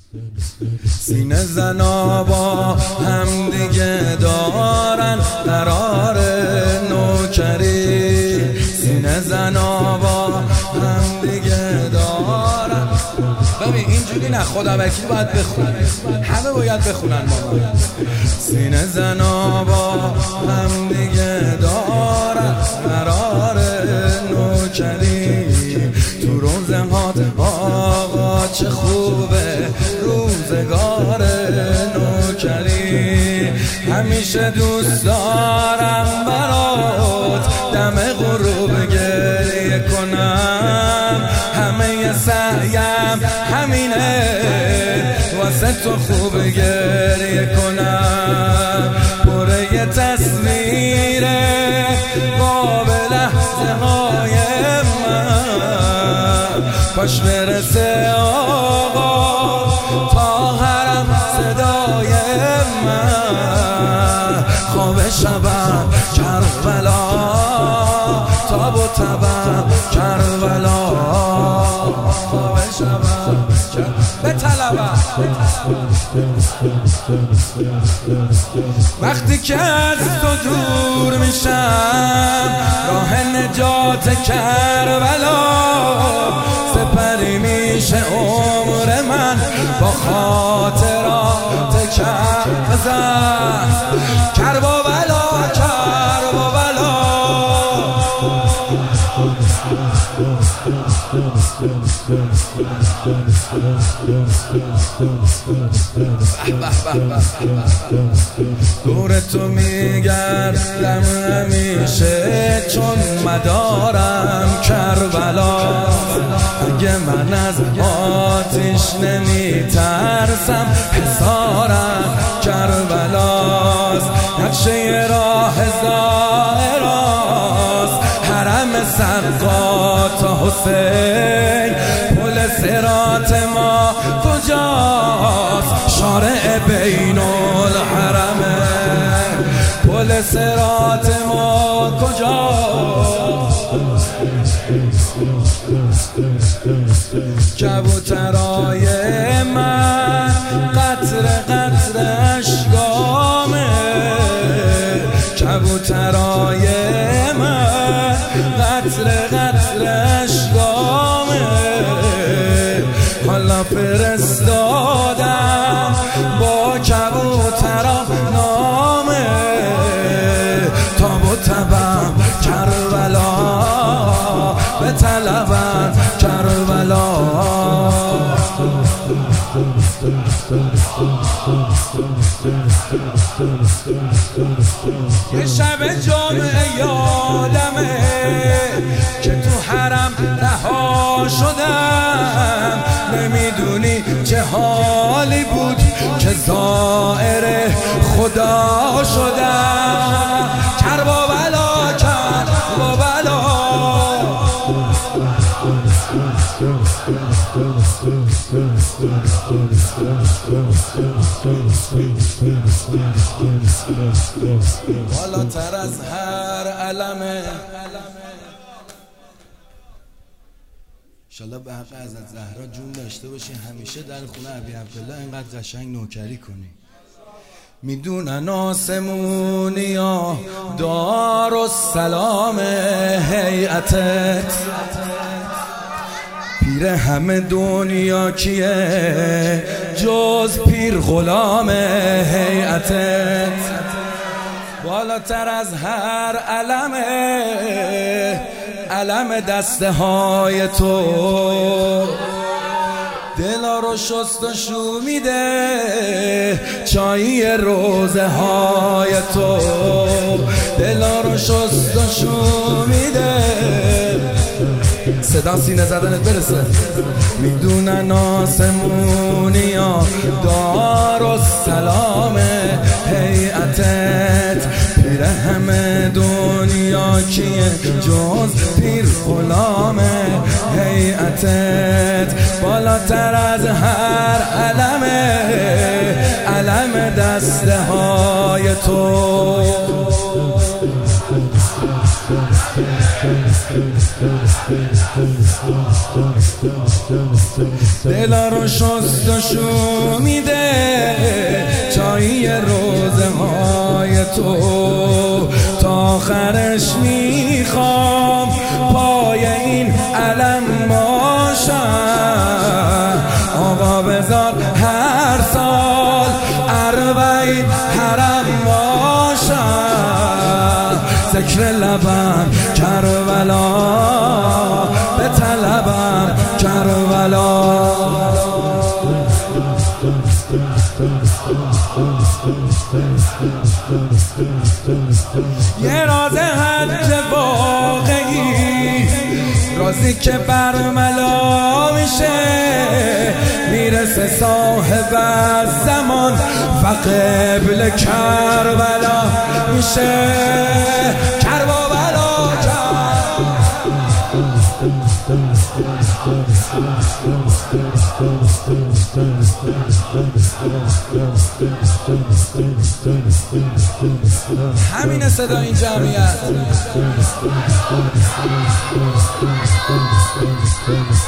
سینه زنا با هم دیگه دارن قرار نوکری، سینه زنا با هم دیگه دارن. ببین اینجوری نه، خدا وکیل باید بخونن، همه باید بخونن ماما. سینه زنا با هم دیگه دارن قرار نوکری، تو روزهات آقا چه خوبه روزگار نوکری. همیشه دوست دارم برات دم غروب گریه کنم، همه سعیم همینه واسه تو خوب گریه کنم. پر یه تصویره قابل لحظه های من، کاش برسه آقا تا حرم صدای من. خواب شبم کربلا تاب و تبم کربلا، خواب شبم به طلبم. وقتی که از تو دور میشم راه نجات کربلا، سپری میشه عمر من با خاطرات کربلا. کربلا کربلا دور تو میگردم همیشه چون مدارم کربلا. اگه من از آتش نمیترسم حصارم کربلاست. نقشه راه ظاهراست حرم سقات حسین، پل صراط ما کجاست شارع بین الحرمه، پل صراط ما کجاست. کبوترای من قطره قطره اشکامه، کبوترای من قطره قطره اشکامه. حالا فرستادم با کبوترم نامه، تاب و تبم کربلا به طلبم کربلا. یه شب جمعه یادمه که تو حرم رها شدم، نمیدونی چه حالی بود که زائر خدا شدم. کربلا کربلا بالاتر از هر علمه. انشالله به حق حضرت زهرا جون داشته باشی، همیشه در خونه ابی عبدالله اینقدر قشنگ نوکری کنی. میدونن آسمونیا دار و سلام هیئتت، پیر همه دنیا کیه جز پیر غلام هیئتت. بالاتر از هر علمه علم دسته های تو، دلا رو شست و شو میده چایی روزه های تو، دلا رو شست و شو میده. صدا سینه زدنت برسه. میدونن آسمونیا دار و سلام هیئتت، پیر همه دنیا کیه جز پیر غلام هیئتت. بالاتر از هر علمه علم دسته های تو، دلا رو شست و شو میده جایی روزه های تو تا آخرش میخوام پای این علم باشم آقا بذار هر سال اربعین حرم باشم ذکر لبم کربلا به طلبم کربلا یه راز حج واقعی رازی که برملا میشه میرسه صاحب زمان و قبل کربلا میشه کربلا همین صدا این جمعیت